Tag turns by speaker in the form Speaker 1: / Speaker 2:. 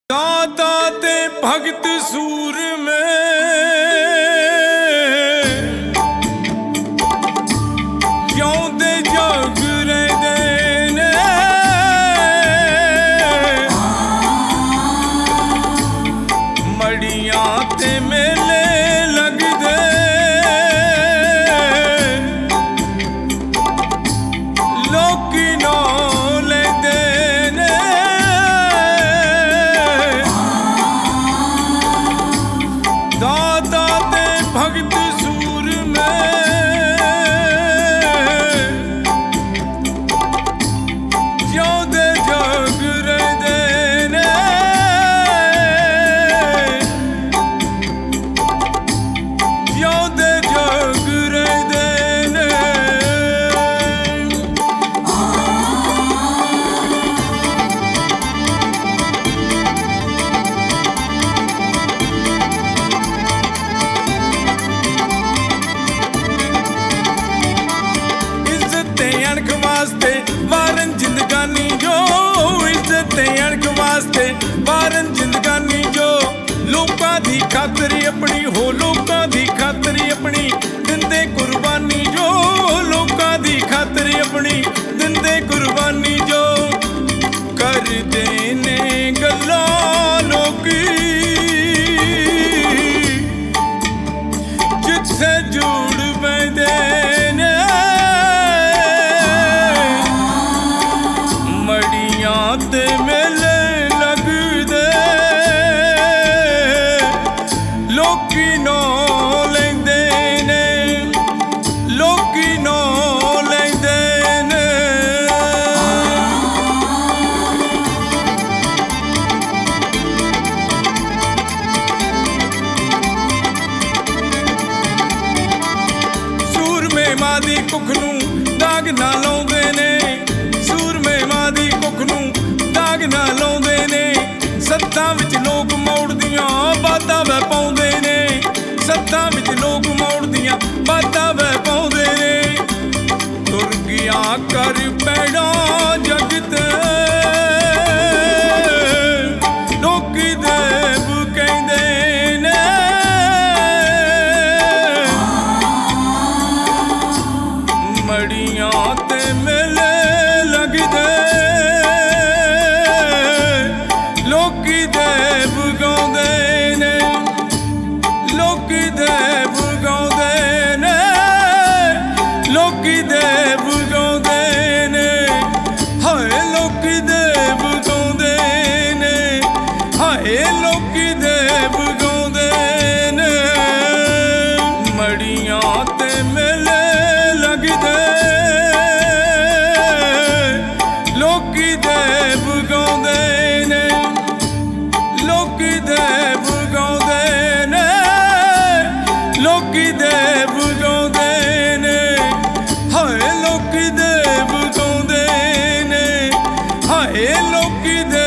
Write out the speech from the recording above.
Speaker 1: दाता ते भगत सूर में जिउंदे जग रहिंदे ने। मड़ियां ते मेले लगदे लोकी नौ लैंदे ने। दाता ते भगत सूर में जिउंदे जग रहिंदे ने। जिउंदे जग रहिंदे ने। अणख वास्ते वारन जिंदगानी जो, इज्जत अणख वास्ते वारन जिंदगानी जो। लोकां दी खातर अपनी हो, लोकां दी खातर अपनी दिंदे कुर्बानी जो। लोकां दी खातर अपनी दिंदे कुर्बानी जो। करदे ने गल्लां लोकी जिथे जुड़ पैंदे ने। ते मेले लगदे लोकी नौ लैंदे ने। लोकी नौ लैंदे ने। सूरमे मां दी कुख नूं दाग ना लाउंदे ने। सूरमे मां दी कुख नूं दाग ना लाउंदे ने। सत्तां विच लोक मौड़ दियां बातां वह पाउंदे ने। सत्तां विच लोक मौड़ दियां बातां वह पाउंदे ने। तुर गया कर पैड़ा जग ते लोकी देव कहंदे ने। मड़ियां ते मेले लगदे लोकी देव गाउंदे ने। लोकी देव गाउंदे ने। लोकी देव गाउंदे ने। हाय लोकी देव गाउंदे ने। हाय लोकी देव गाउंदे ने। मड़ियां ते मेले लगदे लोकी देव गाउंदे ने। लोकी देव गाउंदे ने। लोकी देव गाउंदे ने। हाय लोकी देव गाउंदे ने। हाय लोकी